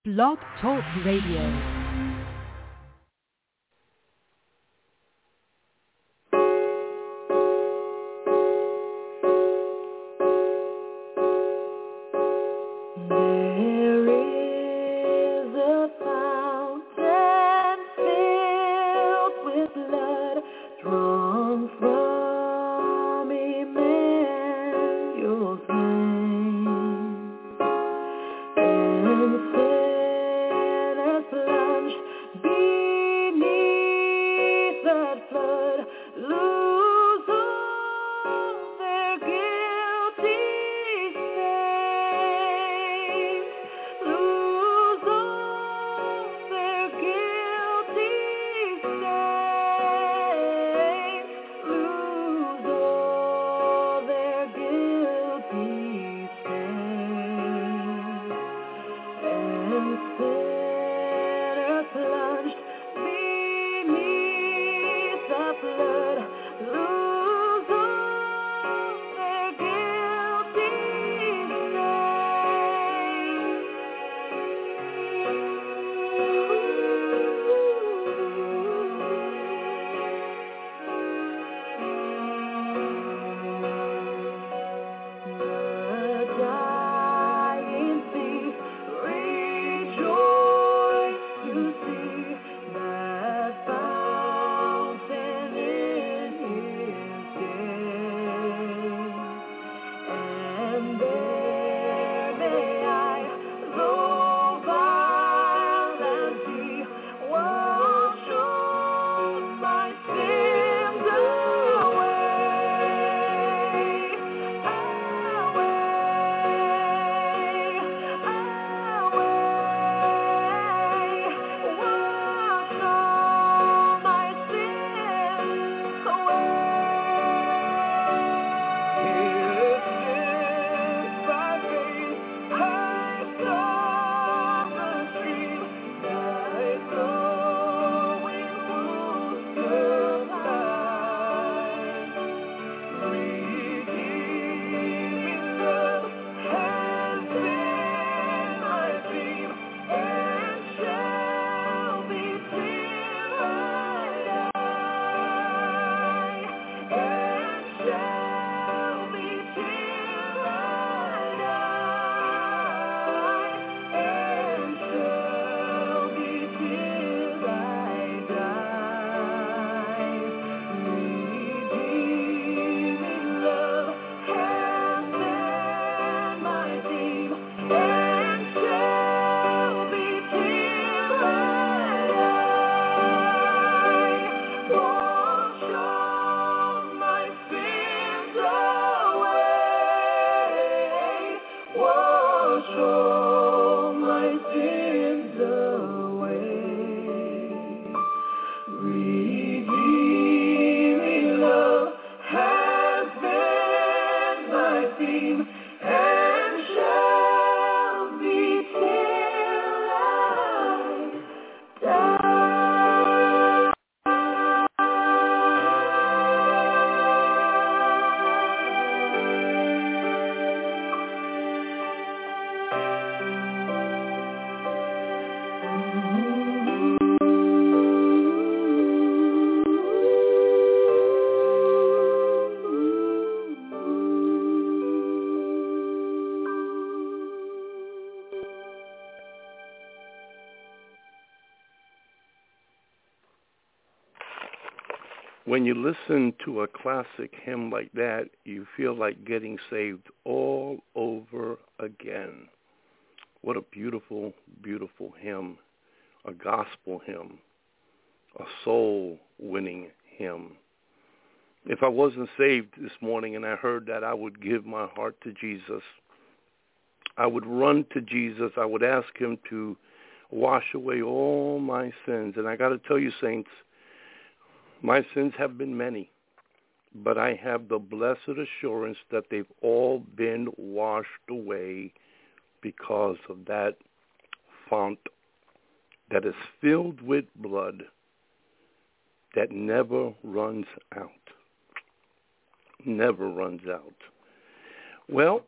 Blog Talk Radio. When you listen to a classic hymn like that, you feel like getting saved all over again. What a beautiful, beautiful hymn, a gospel hymn, a soul-winning hymn. If I wasn't saved this morning and I heard that, I would give my heart to Jesus. I would run to Jesus. I would ask him to wash away all my sins. And I got to tell you, saints, my sins have been many, but I have the blessed assurance that they've all been washed away because of that fount that is filled with blood that never runs out. Never runs out. Well,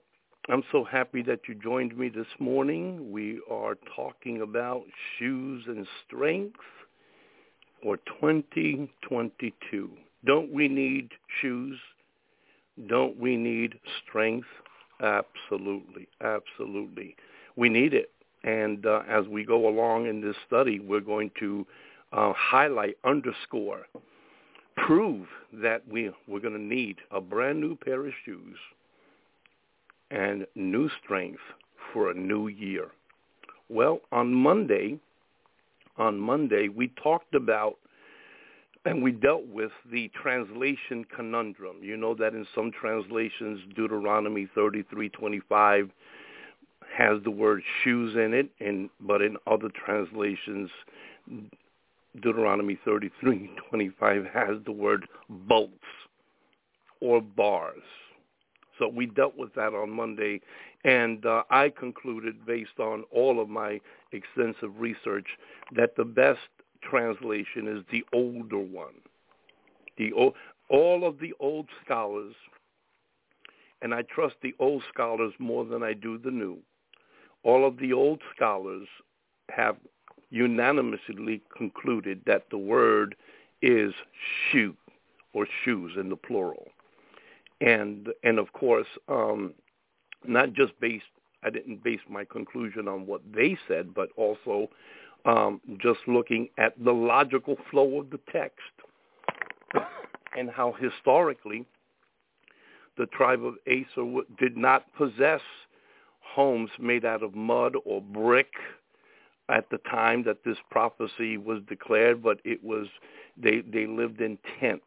I'm so happy that you joined me this morning. We are talking about shoes and strength for 2022. Don't we need shoes? Don't we need strength? Absolutely, absolutely. We need it. And as we go along in this study, we're going to highlight, underscore, prove that we're going to need a brand new pair of shoes and new strength for a new year. Well, on Monday, we talked about and we dealt with the translation conundrum. You know that in some translations, Deuteronomy 33:25 has the word shoes in it, but in other translations, Deuteronomy 33:25 has the word bolts or bars. So we dealt with that on Monday, and I concluded, based on all of my extensive research, that the best translation is the older one. All of the old scholars, and I trust the old scholars more than I do the new, all of the old scholars have unanimously concluded that the word is shoe or shoes in the plural. And of course, not just I didn't base my conclusion on what they said, but also just looking at the logical flow of the text and how historically the tribe of Aser did not possess homes made out of mud or brick at the time that this prophecy was declared, but it was they lived in tents.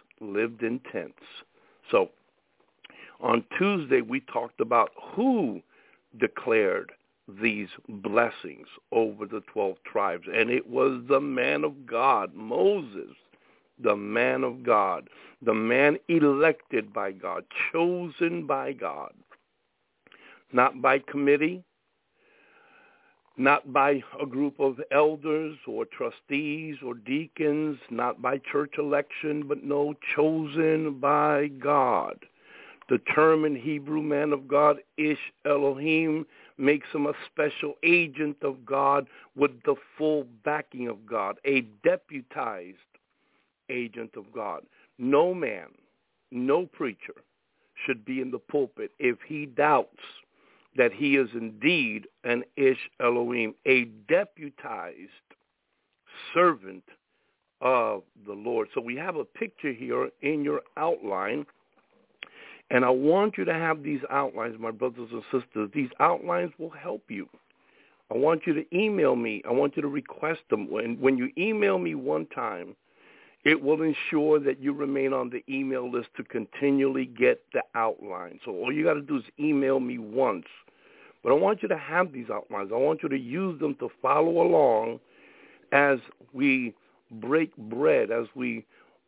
So on Tuesday, we talked about who declared these blessings over the 12 tribes, and it was the man of God, Moses, the man of God, the man elected by God, chosen by God, not by committee, not by a group of elders or trustees or deacons, not by church election, but no, chosen by God. The term in Hebrew, man of God, Ish Elohim, makes him a special agent of God with the full backing of God, a deputized agent of God. No man, no preacher should be in the pulpit if he doubts that he is indeed an Ish Elohim, a deputized servant of the Lord. So we have a picture here in your outline. And I want you to have these outlines, my brothers and sisters. These outlines will help you. I want you to email me. I want you to request them. When you email me one time, it will ensure that you remain on the email list to continually get the outline. So all you got to do is email me once. But I want you to have these outlines. I want you to use them to follow along as we break bread, as we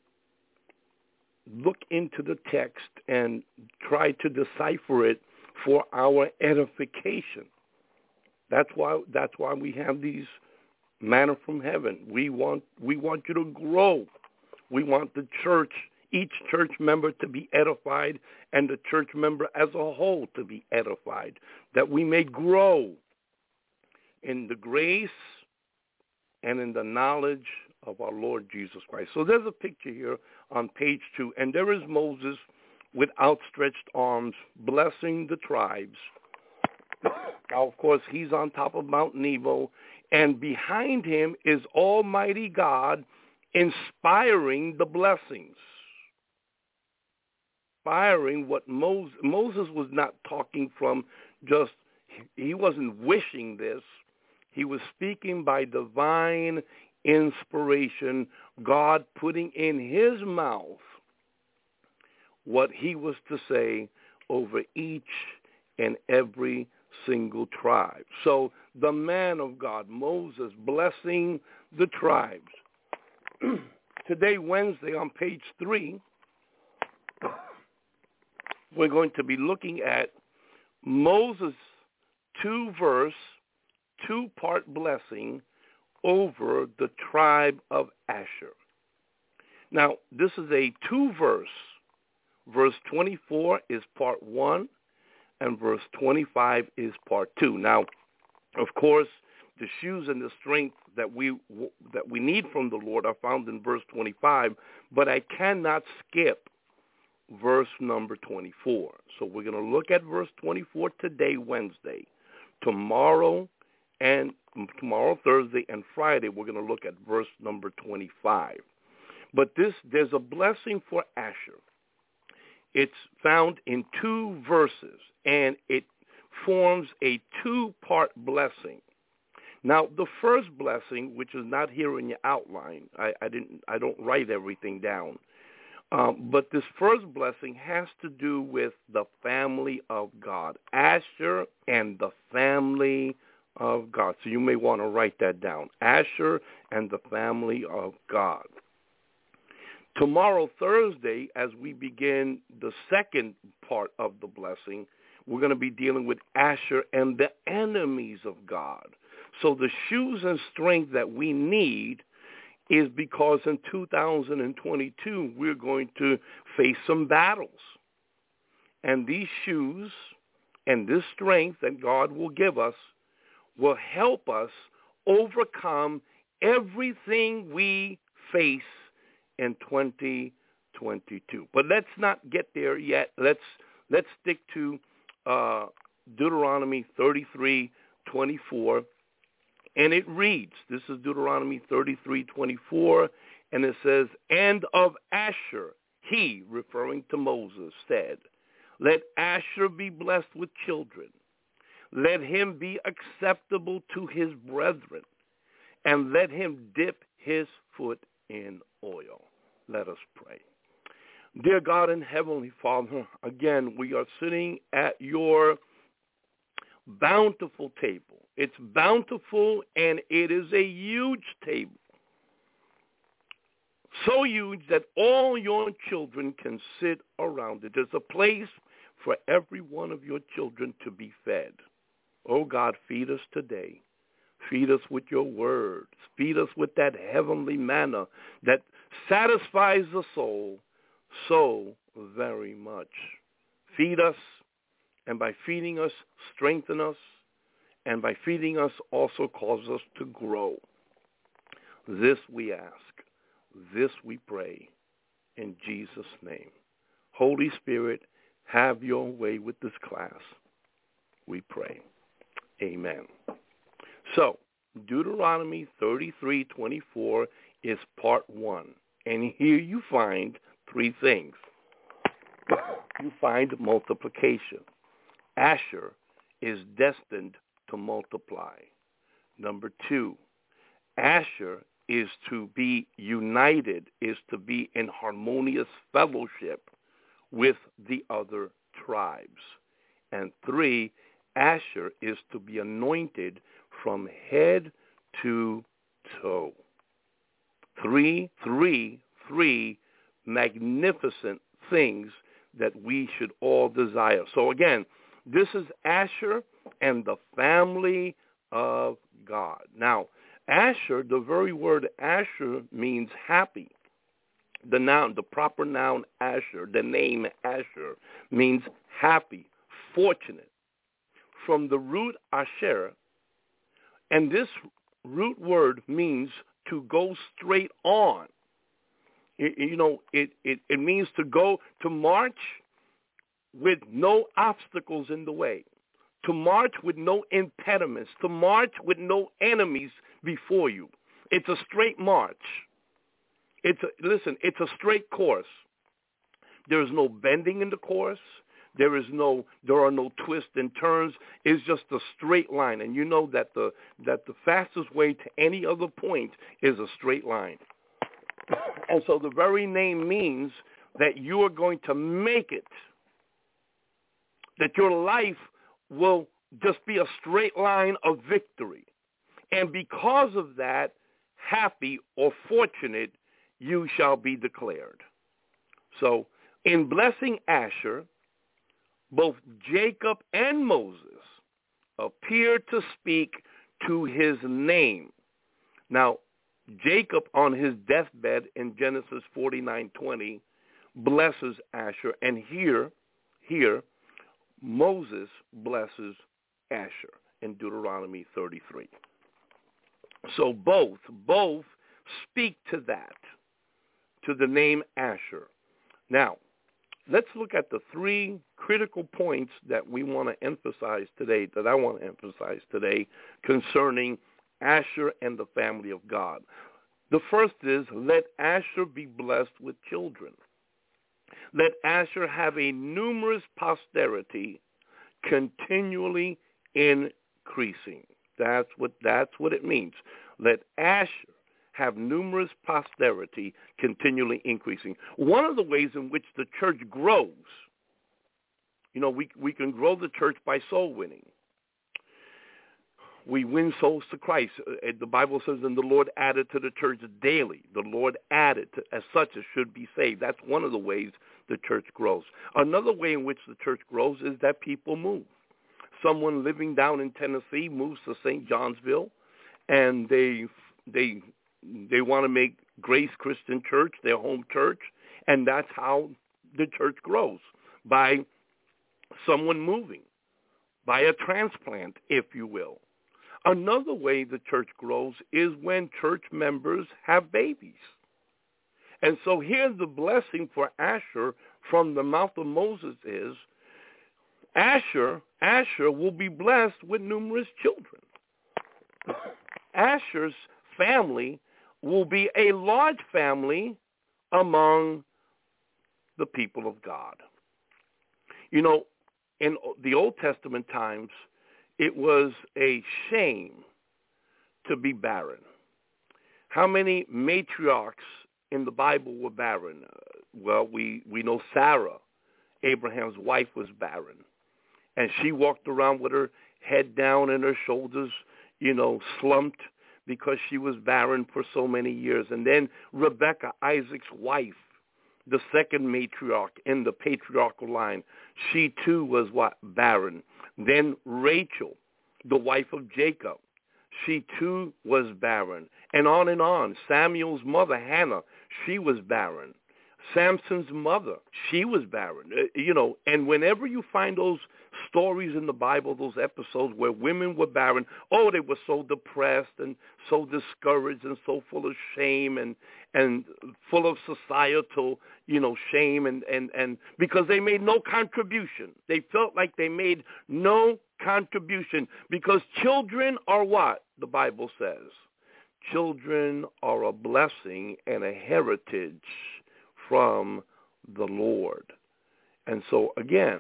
look into the text and try to decipher it for our edification. That's why we have these manna from heaven. We want you to grow. We want the church, each church member to be edified and the church member as a whole to be edified, that we may grow in the grace and in the knowledge of our Lord Jesus Christ. So there's a picture here on page 2, and there is Moses with outstretched arms blessing the tribes. Now, of course, he's on top of Mount Nebo, and behind him is Almighty God inspiring the blessings. Inspiring what Moses was not talking from just, he wasn't wishing this. He was speaking by divine inspiration, God putting in his mouth what he was to say over each and every single tribe. So the man of God, Moses, blessing the tribes. Today, Wednesday, on page 3, we're going to be looking at Moses' 2-verse, 2-part blessing over the tribe of Asher. Now, this is a 2-verse. Verse 24 is part 1. and verse 25 is part 2. Now, of course, the shoes and the strength that we need from the Lord are found in verse 25, but I cannot skip verse number 24. So we're going to look at verse 24 today, Wednesday. Tomorrow, Thursday, and Friday, we're going to look at verse number 25. But there's a blessing for Asher. It's found in 2 verses, and it forms a 2-part blessing. Now, the first blessing, which is not here in your outline, I don't write everything down, but this first blessing has to do with the family of God, Asher and the family of God. So you may want to write that down, Asher and the family of God. Tomorrow, Thursday, as we begin the second part of the blessing, we're going to be dealing with Asher and the enemies of God. So the shoes and strength that we need is because in 2022, we're going to face some battles. And these shoes and this strength that God will give us will help us overcome everything we face in 2022. But let's not get there yet. Let's stick to Deuteronomy 33:24, and it reads, this is Deuteronomy 33:24, and it says, "And of Asher, he," referring to Moses, "said, let Asher be blessed with children. Let him be acceptable to his brethren, and let him dip his foot in oil." Let us pray. Dear God and Heavenly Father, again, we are sitting at your bountiful table. It's bountiful, and it is a huge table. So huge that all your children can sit around it. There's a place for every one of your children to be fed. Oh, God, feed us today. Feed us with your word. Feed us with that heavenly manna that satisfies the soul so very much. Feed us, and by feeding us, strengthen us, and by feeding us also cause us to grow. This we ask. This we pray in Jesus' name. Holy Spirit, have your way with this class. We pray. Amen. So, Deuteronomy 33:24 is part 1. And here you find 3 things. You find multiplication. Asher is destined to multiply. Number 2, Asher is to be united, is to be in harmonious fellowship with the other tribes. And 3, Asher is to be anointed from head to toe. Three magnificent things that we should all desire. So again, this is Asher and the family of God. Now, Asher, the very word Asher means happy. The noun, the proper noun Asher, the name Asher means happy, fortunate. From the root Asher, and this root word means to go straight on. It means to go, to march with no obstacles in the way, to march with no impediments, to march with no enemies before you. It's a straight march. It's a straight course. There is no bending in the course. There are no twists and turns. It's just a straight line. And you know that the fastest way to any other point is a straight line. And so the very name means that you are going to make it, that your life will just be a straight line of victory. And because of that, happy or fortunate you shall be declared. So in blessing Asher, both Jacob and Moses appear to speak to his name. Now, Jacob on his deathbed in Genesis 49:20 blesses Asher, and here Moses blesses Asher in Deuteronomy 33. So both speak to that, to the name Asher. Now, let's look at the three critical points that we want to emphasize today, that I want to emphasize today concerning Asher and the family of God. The first is, let Asher be blessed with children. Let Asher have a numerous posterity, continually increasing. That's what it means. Let Asher have numerous posterity, continually increasing. One of the ways in which the church grows, we can grow the church by soul winning. We win souls to Christ. The Bible says, and the Lord added to the church daily. The Lord added to, as such as should be saved. That's one of the ways the church grows. Another way in which the church grows is that people move. Someone living down in Tennessee moves to St. Johnsville, and they want to make Grace Christian Church their home church, and that's how the church grows, by someone moving, by a transplant, if you will. Another way the church grows is when church members have babies. And so here's the blessing for Asher from the mouth of Moses is, Asher will be blessed with numerous children. Asher's family will be a large family among the people of God. In the Old Testament times, it was a shame to be barren. How many matriarchs in the Bible were barren? We know Sarah, Abraham's wife, was barren. And she walked around with her head down and her shoulders, slumped because she was barren for so many years. And then Rebekah, Isaac's wife, the second matriarch in the patriarchal line, she too was barren. Then Rachel, the wife of Jacob, she too was barren. And on. Samuel's mother, Hannah, she was barren. Samson's mother, she was barren. And whenever you find those stories in the Bible, those episodes where women were barren, they were so depressed and so discouraged and so full of shame and full of societal, shame and because they made no contribution. They felt like they made no contribution because children are what? The Bible says. Children are a blessing and a heritage from the Lord. And so, again,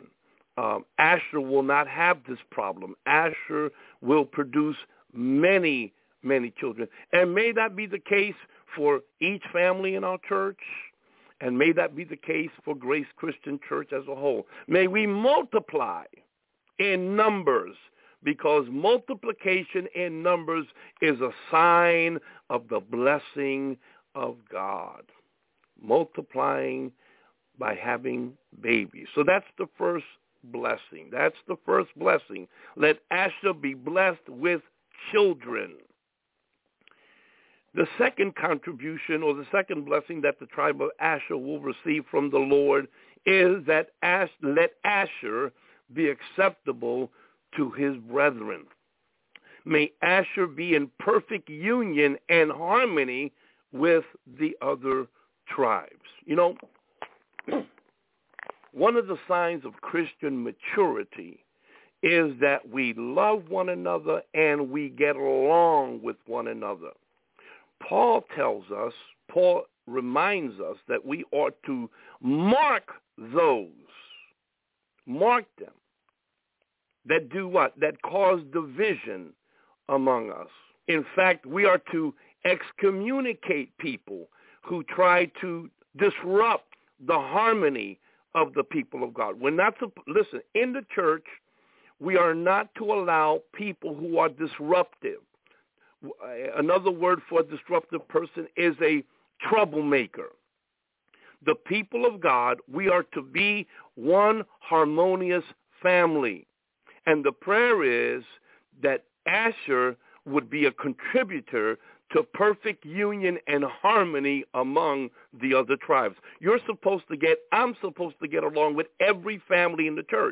Asher will not have this problem. Asher will produce many, many children. And may that be the case for each family in our church, and may that be the case for Grace Christian Church as a whole. May we multiply in numbers, because multiplication in numbers is a sign of the blessing of God. Multiplying by having babies. So that's the first blessing. That's the first blessing. Let Asher be blessed with children. The second contribution, or the second blessing that the tribe of Asher will receive from the Lord is that let Asher be acceptable to his brethren. May Asher be in perfect union and harmony with the other tribes. One of the signs of Christian maturity is that we love one another and we get along with one another. Paul reminds us that we ought to mark them that do what? That cause division among us. In fact, we are to excommunicate people who try to disrupt the harmony of the people of God. We're not to, listen, in the church, we are not to allow people who are disruptive. Another word for a disruptive person is a troublemaker. The people of God, we are to be one harmonious family. And the prayer is that Asher would be a contributor to perfect union and harmony among the other tribes. I'm supposed to get along with every family in the church.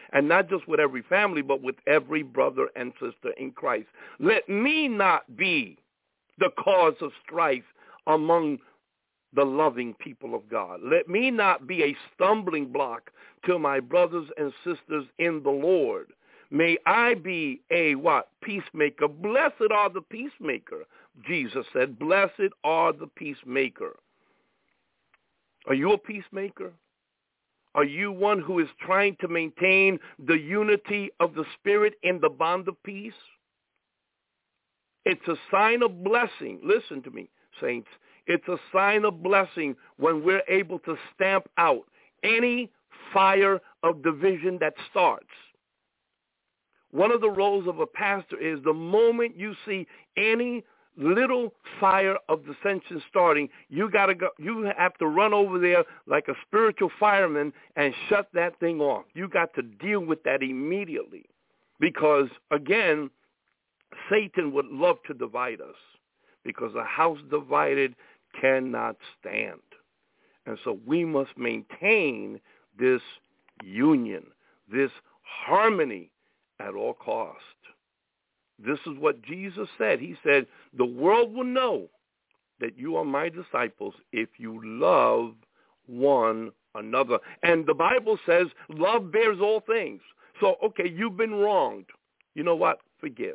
and not just with every family, but with every brother and sister in Christ. Let me not be the cause of strife among the loving people of God. Let me not be a stumbling block to my brothers and sisters in the Lord. May I be a what? Peacemaker. Blessed are the peacemaker. Jesus said, blessed are the peacemaker. Are you a peacemaker? Are you one who is trying to maintain the unity of the Spirit in the bond of peace? It's a sign of blessing. Listen to me, saints. It's a sign of blessing when we're able to stamp out any fire of division that starts. One of the roles of a pastor is the moment you see any little fire of dissension starting, you got to go. You have to run over there like a spiritual fireman and shut that thing off. You got to deal with that immediately, because again, Satan would love to divide us, because a house divided cannot stand. And so we must maintain this union, this harmony at all cost. This is what Jesus said. He said, the world will know that you are my disciples if you love one another. And the Bible says love bears all things. So, okay, you've been wronged. You know what? Forgive.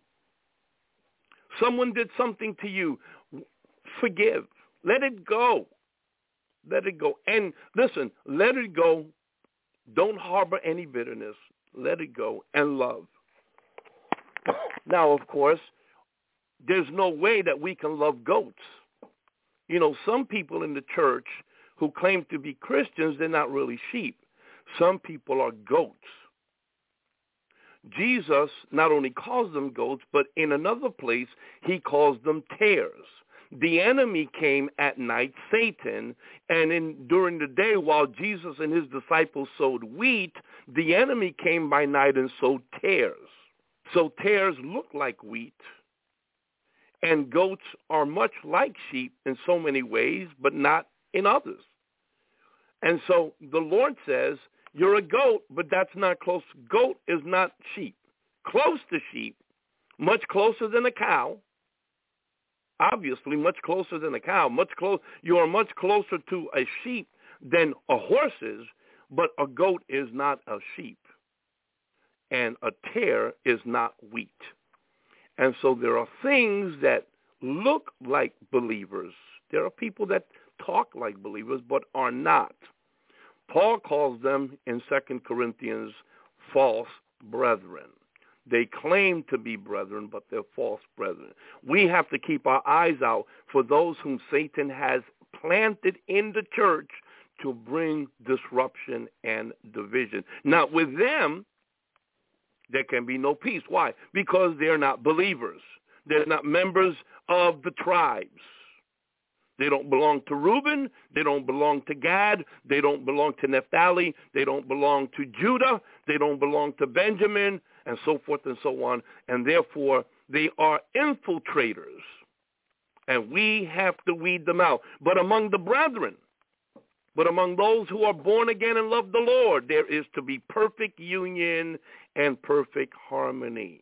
Someone did something to you. Forgive. Let it go. Let it go. And listen, let it go. Don't harbor any bitterness. Let it go and love. Now, of course, there's no way that we can love goats. You know, some people in the church who claim to be Christians, they're not really sheep. Some people are goats. Jesus not only calls them goats, but in another place, he calls them tares. The enemy came at night, Satan, and during the day while Jesus and his disciples sowed wheat, the enemy came by night and sowed tares. So tares look like wheat, and goats are much like sheep in so many ways, but not in others. And so the Lord says, you're a goat, but that's not close. Goat is not sheep. Close to sheep, much closer than a cow. Obviously, much closer than a cow. You are much closer to a sheep than a horse is, but a goat is not a sheep. And a tare is not wheat. And so there are things that look like believers. There are people that talk like believers but are not. Paul calls them in 2 Corinthians false brethren. They claim to be brethren, but they're false brethren. We have to keep our eyes out for those whom Satan has planted in the church to bring disruption and division. Now, with them, there can be no peace. Why? Because they're not believers. They're not members of the tribes. They don't belong to Reuben. They don't belong to Gad. They don't belong to Naphtali. They don't belong to Judah. They don't belong to Benjamin, and so forth and so on. And therefore, they are infiltrators. And we have to weed them out. But among the brethren, but among those who are born again and love the Lord, there is to be perfect union and perfect harmony.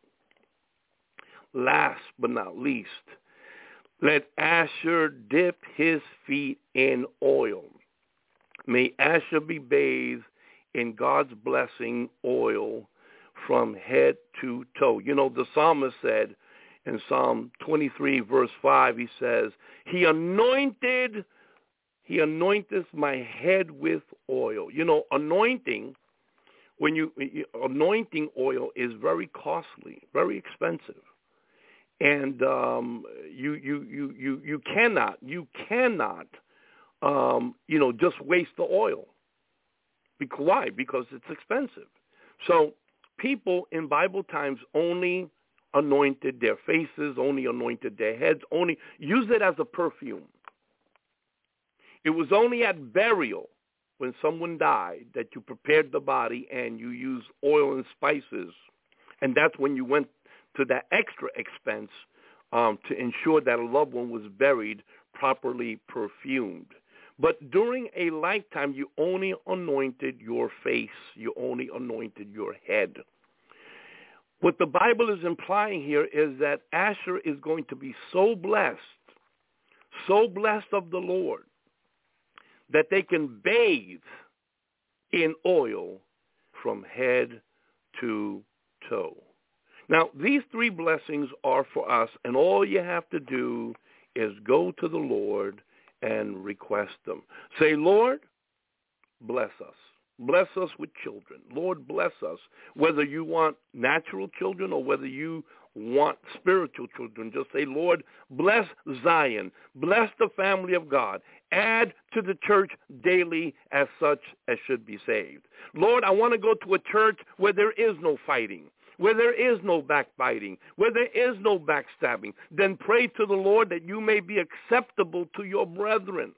Last but not least, let Asher dip his feet in oil. May Asher be bathed in God's blessing oil from head to toe. You know, the psalmist said in Psalm 23, verse 5, he says, He anointeth my head with oil. You know, anointing oil is very costly, very expensive. And you cannot just waste the oil. Why? Because it's expensive. So people in Bible times only anointed their faces, only anointed their heads, only used it as a perfume. It was only at burial, when someone died, that you prepared the body and you used oil and spices. And that's when you went to that extra expense to ensure that a loved one was buried properly perfumed. But during a lifetime, you only anointed your face. You only anointed your head. What the Bible is implying here is that Asher is going to be so blessed of the Lord, that they can bathe in oil from head to toe. Now, these three blessings are for us, and all you have to do is go to the Lord and request them. Say, Lord, bless us. Bless us with children. Lord, bless us. Whether you want natural children or whether you want spiritual children, just say, Lord, bless Zion. Bless the family of God. Add to the church daily as such as should be saved. Lord, I want to go to a church where there is no fighting, where there is no backbiting, where there is no backstabbing. Then pray to the Lord that you may be acceptable to your brethren.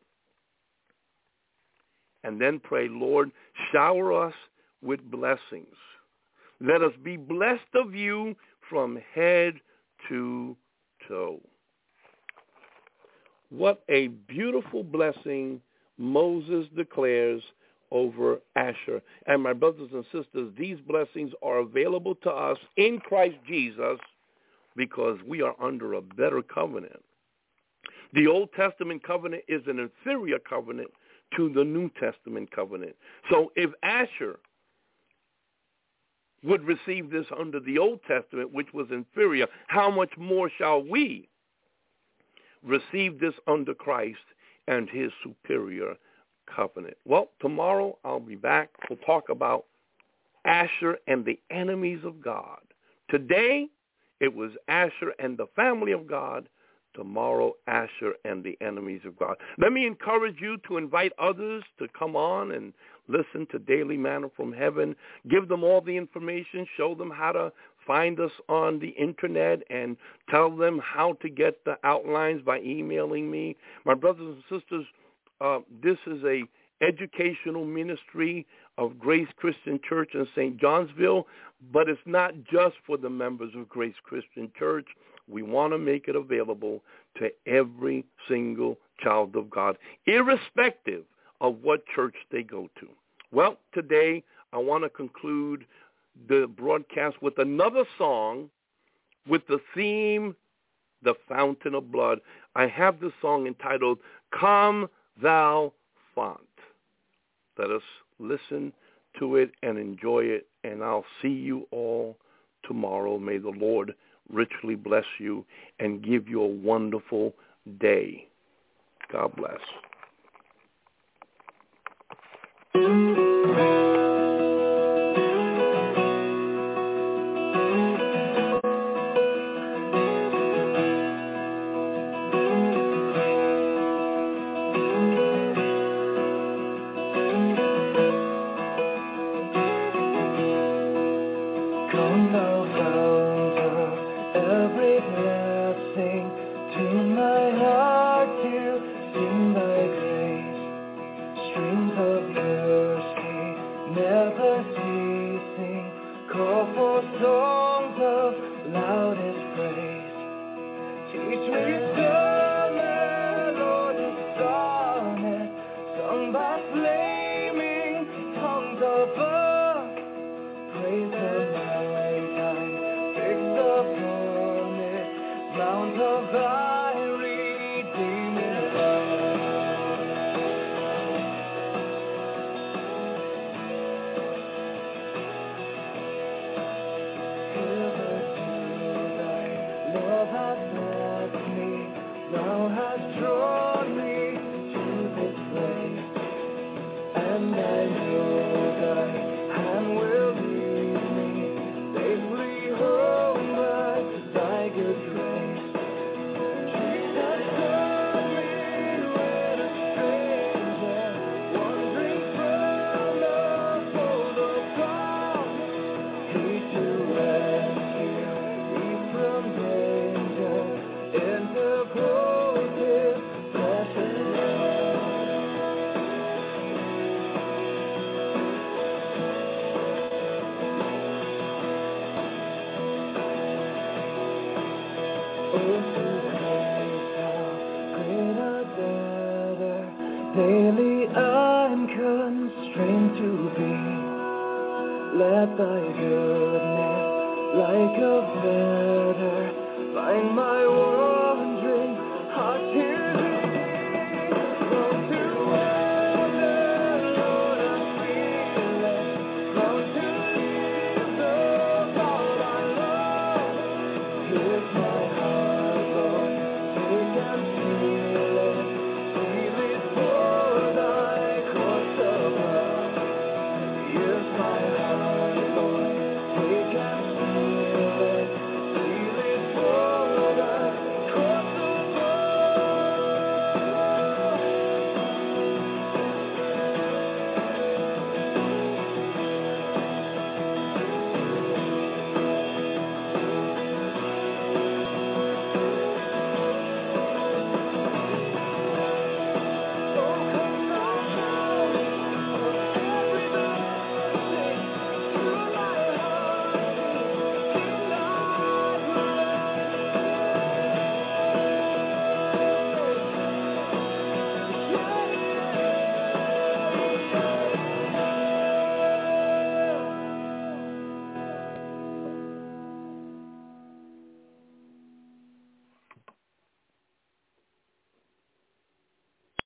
And then pray, Lord, shower us with blessings. Let us be blessed of you from head to toe. What a beautiful blessing Moses declares over Asher. And my brothers and sisters, these blessings are available to us in Christ Jesus because we are under a better covenant. The Old Testament covenant is an inferior covenant to the New Testament covenant. So if Asher would receive this under the Old Testament, which was inferior, how much more shall we receive this under Christ and his superior covenant? Well, tomorrow I'll be back. We'll talk about Asher and the enemies of God. Today, it was Asher and the family of God. Tomorrow, Asher and the enemies of God. Let me encourage you to invite others to come on and listen to Daily Manna from Heaven. Give them all the information. Show them how to find us on the internet and tell them how to get the outlines by emailing me. My brothers and sisters, this is a educational ministry of Grace Christian Church in St. Johnsville, but it's not just for the members of Grace Christian Church. We want to make it available to every single child of God, irrespective of what church they go to. Well, today I want to conclude the broadcast with another song with the theme, The Fountain of Blood. I have this song entitled, Come Thou Font. Let us listen to it and enjoy it, and I'll see you all tomorrow. May the Lord richly bless you and give you a wonderful day. God bless. Love has blessed me. Daily I'm constrained to be led by goodness like a fetter, find my world.